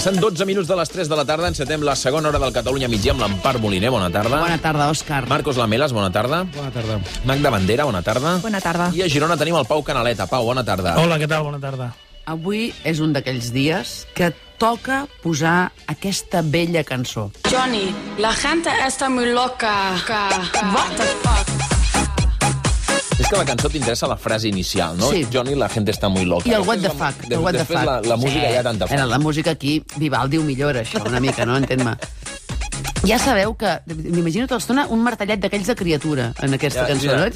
Passen 12 minuts de les 3 de la tarda, encetem la segona hora del Catalunya Migdia amb l'Empar Moliner, bona tarda. Bona tarda, Òscar. Marcos Lamelas, bona tarda. Bona tarda. Magda Bandera, bona tarda. Bona tarda. I a Girona tenim el Pau Canaleta. Pau, bona tarda. Hola, què tal? Bona tarda. Avui és un d'aquells dies que toca posar aquesta vella cançó. Johnny, la gente está muy loca. What the fuck? És que la cançó t'interessa la frase inicial, no? Sí. Johnny, la gente está muy loca. I el what the fuck. Després la música ja tanta Era la música aquí, Vivaldi ho millora, això, una mica, no? Entén-me. Ja sabeu que, m'imagino tota l'estona, un martellet d'aquells de criatura en aquesta cançó, no?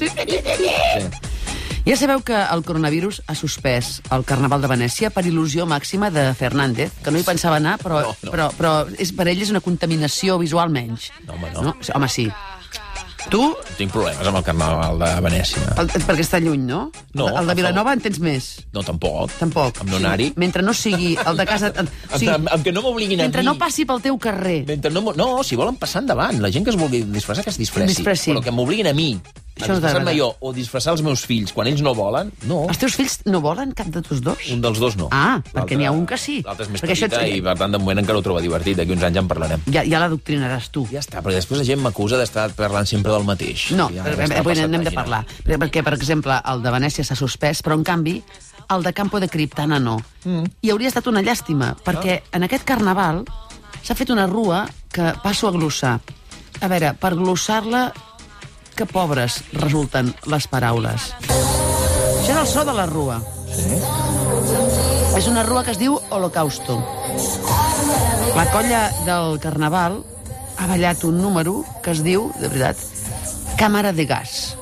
Ja sabeu que el coronavirus ha suspès el Carnaval de Venècia per il·lusió màxima de Fernández, que no hi pensava anar, però per ell és una contaminació visual menys. No, home, no. Home, sí. Tu? Tinc problemes amb el Carnaval de Venècia. Perquè està lluny, no? No. El de Vilanova en tens més. No, tampoc. Tampoc. Amb no anar-hi. Mentre no sigui el de casa... Amb que no m'obliguin a mi. Mentre no passi pel teu carrer. No, si volen passar endavant. La gent que es vulgui disfressar, que es disfressi. Però que m'obliguin a mi. A disfressar-me jo o disfressar els meus fills quan ells no volen, no. Els teus fills no volen cap de tots dos? Un dels dos no. Ah, perquè n'hi ha un que sí. L'altre és més petita i, per tant, de moment encara ho troba divertit. D'aquí uns anys ja en parlarem. Ja l'adoctrinaràs tu. Ja està, perquè després la gent m'acusa d'estar parlant sempre del mateix. No, avui n'hem de parlar. Perquè, per exemple, el de Venècia s'ha suspès, però, en canvi, el de Campo de Criptana no. I hauria estat una llàstima, perquè en aquest carnaval s'ha fet una rua que passo a glossar. A veure, per glossar-la, que pobres resulten les paraules. Això és el so de la rua. Sí? És una rua que es diu Holocausto. La colla del Carnaval ha ballat un número que es diu, de veritat, Càmera de Gas.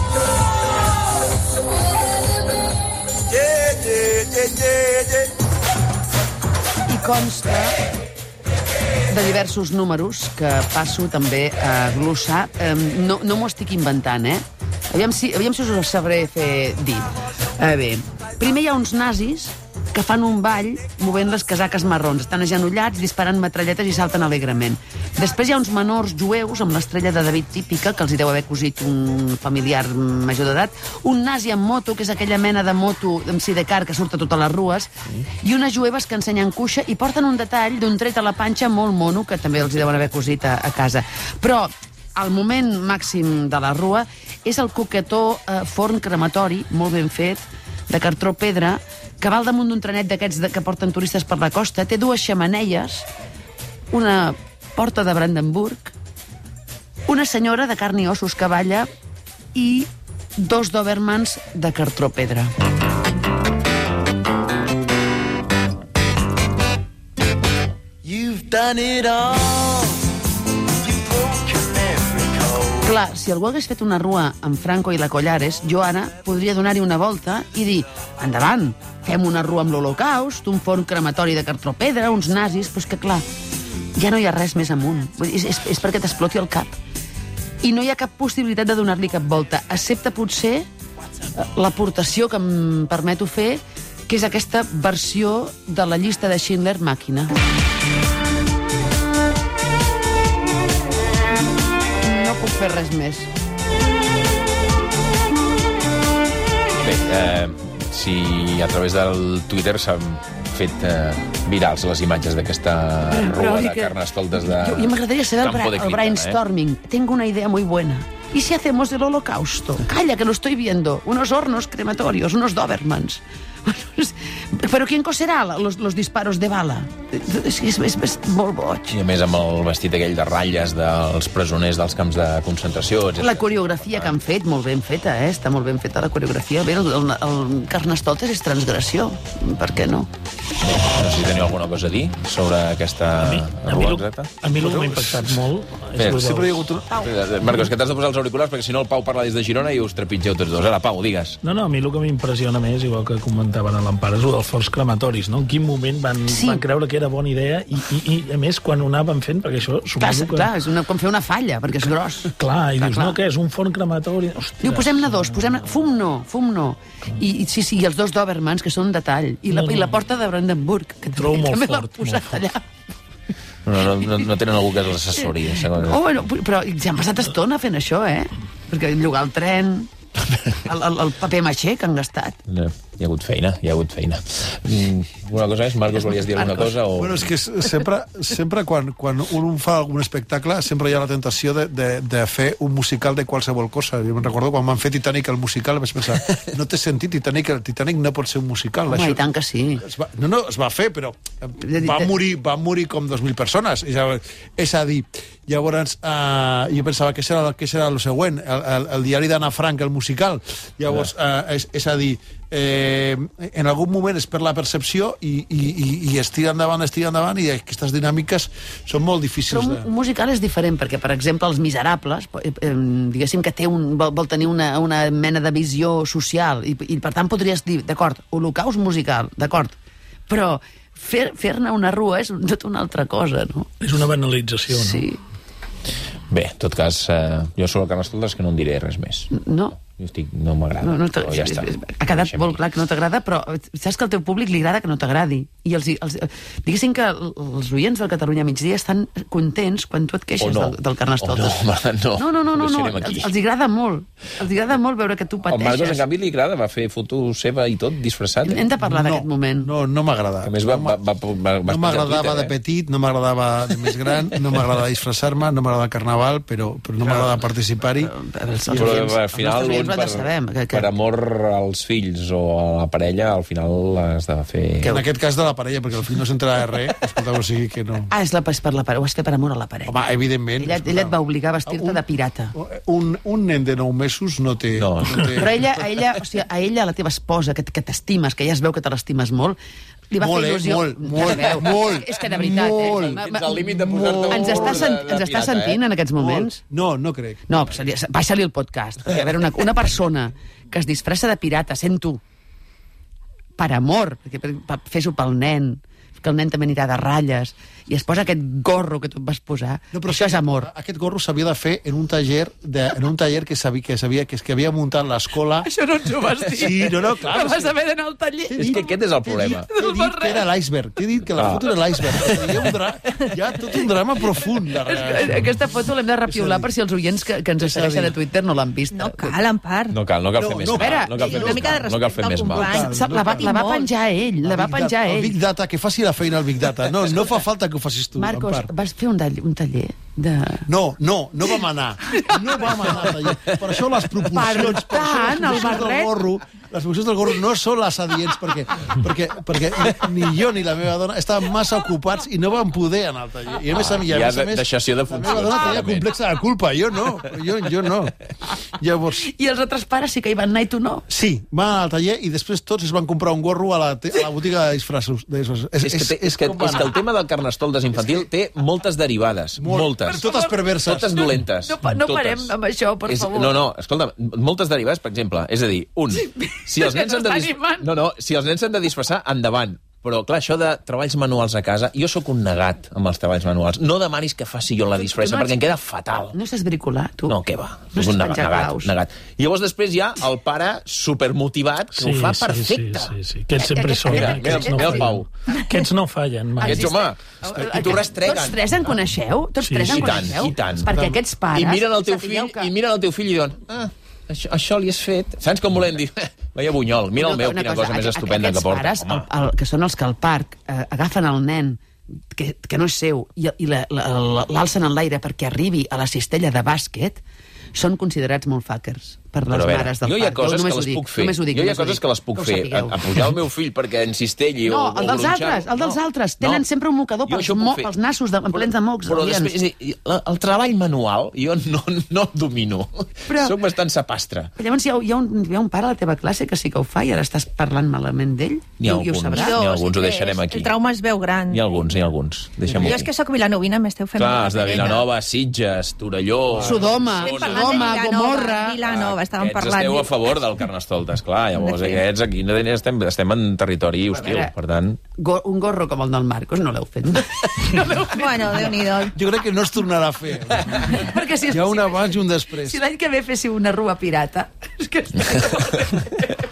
I consta de diversos números que passo també a glossar. No m'ho estic inventant, eh? Aviam si us ho sabré fer dir. Bé, primer hi ha uns nazis que fan un ball movent les casaques marrons. Estan agenollats, disparant metralletes i salten alegrement. Després hi ha uns menors jueus amb l'estrella de David típica, que els hi deu haver cosit un familiar major d'edat, un nazi amb moto, que és aquella mena de moto amb sidecar que surt a totes les rues, i unes jueves que ensenyen cuixa i porten un detall d'un tret a la panxa molt mono, que també els hi deuen haver cosit a casa. Però el moment màxim de la rua és el coquetó forn crematori, molt ben fet, de cartró pedra, que va al damunt d'un trenet d'aquests que porten turistes per la costa, té dues xemeneies, una porta de Brandenburg, una senyora de carn i ossos que balla i dos Dobermans de cartró pedra. You've done it all. Clar, si algú hagués fet una rua amb Franco i la Collares, jo ara podria donar-hi una volta i dir, endavant, fem una rua amb l'Holocaust, un forn crematori de cartró pedra, uns nazis, però és que, clar, ja no hi ha res més amunt. És perquè t'exploti el cap. I no hi ha cap possibilitat de donar-li cap volta, excepte potser l'aportació que em permeto fer, que és aquesta versió de la llista de Schindler màquina. No puc fer res més. Bé, si a través del Twitter s'han fet virals les imatges d'aquesta rua de Carnestoltes de Campo de Jo m'agradaria saber Criptana, el brainstorming. Tengo una idea muy buena. ¿Y si hacemos el Holocausto? Calla, que lo estoy viendo. Unos hornos crematorios, unos Dobermans. Però ¿quién coserà los disparos de bala? És molt boig. I a més amb el vestit aquell de ratlles dels presoners dels camps de concentració, etc. La coreografia que han fet, molt ben feta, Està molt ben feta la coreografia. Bé, el Carnestoltes és transgressió. Per què no? No sé si teniu alguna cosa a dir sobre aquesta rua exacta. A mi el que m'ha impactat molt... Marcos, que t'has de posar els auriculars perquè si no el Pau parla des de Girona i us trepitgeu tots dos. Ara, Pau, digues. No, a mi el que m'impressiona més, igual que comentaven a l'Empar, és el dels forns crematoris, no? En quin moment van creure que era bona idea i a més, quan ho anaven fent, perquè això suposo que... Clar, és com fer una falla, perquè és gros. Clar, i dius, no, què és? Un forn crematori? Diu, posem-ne dos, fum no. I sí, els dos Dobermans, que són un detall. I la porta de Brandenburg, que també l'han posat allà. No tenen algú que els assessori. Bueno, però ja han passat estona fent això, Perquè llogar el tren, el paper maixé que han gastat. Hi ha hagut feina. Una cosa més? Marcos, volies dir alguna cosa? O... Bueno, és que sempre quan un fa algun espectacle, sempre hi ha la tentació de fer un musical de qualsevol cosa. Jo me'n recordo quan van fer Titanic el musical, vaig pensar, no té sentit, el Titanic no pot ser un musical. Home, i tant que sí. Es va fer, però van morir com 2.000 persones. És a dir, llavors jo pensava que serà el següent, el diari d'Anna Frank, el musical. Llavors, és a dir, en algun moment es perd la percepció i es tira endavant i aquestes dinàmiques són molt difícils. Però un musical és diferent, perquè, per exemple, Els Miserables, diguéssim que vol tenir una mena de visió social i per tant podries dir, d'acord, holocaust musical, d'acord, però fer-ne una rua és tota una altra cosa, no? És una banalització, no? Sí. Bé, en tot cas, jo sobre el Carnestoltes que no en diré res més. No. No m'agrada. Però ja està. Ha quedat molt clar que no t'agrada, però saps que al teu públic li agrada que no t'agradi. I diguéssim que els oients del Catalunya Migdia estan contents quan tu et queixes del Carnestoltes. No. Els agrada molt. Els agrada molt veure que tu pateixes. Al Marcos, en canvi, li agrada. Va fer foto seva i tot, disfressat. Hem de parlar d'aquest moment. No m'agrada. A més, no m'agradava de petit, no m'agradava de més gran, no m'agradava disfressar-me, no m'agradava el carnaval, però no m'agradava participar-hi. Però al final... Per amor als fills o a la parella, al final has de fer... En aquest cas de la parella, perquè el fill no s'entrarà de res, escolta, o sigui que no... És per la parella, ho has fet per amor a la parella. Home, evidentment. Ella et va obligar a vestir-te de pirata. Un nen de 9 mesos no té... Però a ella, la teva esposa, que t'estimes, que ja es veu que te l'estimes molt, li va fer il·lusió... Molt. És que de veritat, Fins al límit de posar-te... Ens està sentint en aquests moments? No crec. No, baixa-li el podcast. Perquè, a veure, una persona que es disfressa de pirata, sent tu, per amor, fes-ho pel nen, que el nen també anirà de ratlles, i es posa aquest gorro que tu et vas posar, això és amor. Aquest gorro s'havia de fer en un taller que havia muntat l'escola. Això no ens ho vas dir. Sí, no, clar. Que vas haver d'anar al taller. És que aquest és el problema. T'he dit que era l'iceberg. T'he dit que la foto era l'iceberg. Hi ha tot un drama profund darrere. Aquesta foto l'hem de repiular per si els oients que ens segueixen a Twitter no l'han vist. No cal, Empar. No cal fer més mal. No cal fer més mal. La va penjar ell. El Big Data, que faci la feina al Big Data. No fa falta que ho facis tu. Marcos, vas fer un taller de... No vam anar. No vam anar al taller. Per això les proporcions... Per tant, el barret... Les proporcions del gorro no són les adients perquè ni jo ni la meva dona estàvem massa ocupats i no vam poder anar al taller. I a més, hi ha deixació de funcions. La meva dona tenia complexa de culpa, jo no. Llavors... I els altres pares sí que hi van anar i tu no? Sí, van anar al taller i després tots es van comprar un gorro a la botiga de disfressos. És que el tema del Carnestoltes infantil té moltes derivades. Moltes. Totes perverses. Totes dolentes. No parem amb això, per favor. No, escolta, moltes derivades, per exemple, és a dir, si els nens s'han de disfressar, endavant. Però, clar, això de treballs manuals a casa, jo sóc un negat amb els treballs manuals. No demanis que faci jo la disfressa, perquè em queda fatal. No saps bricolar, tu? No, què va? Soc un negat. Llavors després hi ha el pare supermotivat que ho fa perfecte. Sí. Aquests sempre són. Mira el Pau. Aquests no fallen mai. Aquests, home, i t'ho restreguen. Tots tres en coneixeu? I tant. Perquè aquests pares... I miren el teu fill i diuen... Això li has fet. Saps com volem dir? Veia bunyol. Mira el meu, quina cosa més estupenda que porta. Aquests pares, que són els que al parc agafen el nen que no és seu i l'alcen en l'aire perquè arribi a la cistella de bàsquet, són considerats molt fuckers per les mares del parc. Jo hi ha coses que les puc fer. Jo hi ha coses que les puc fer. A pujar el meu fill perquè encistelli o gronxar. El dels altres. Tenen sempre un mocador pels nassos plens de mocs. Però després, el treball manual jo no el domino. Soc bastant sapastre. Llavors hi ha un pare a la teva classe que sí que ho fa i ara estàs parlant malament d'ell. N'hi ha alguns, ho deixarem aquí. El trauma es veu gran. N'hi ha alguns. Deixem-ho aquí. Jo és que soc vilanovina, m'esteu fent... Clar, de Vilanova, Sitges, Torelló... Sodoma, Gomorra... Vilanova, estàvem parlant... Esteu a favor del Carnestoltes, clar. Llavors aquests aquí estem en territori hostil, per tant... Un gorro com el del Marcos no l'heu fet. Bueno, Déu-n'hi-do. Jo crec que no es tornarà a fer. Hi ha un abans i un després. Si l'any que ve féssiu una rua pirata... És que...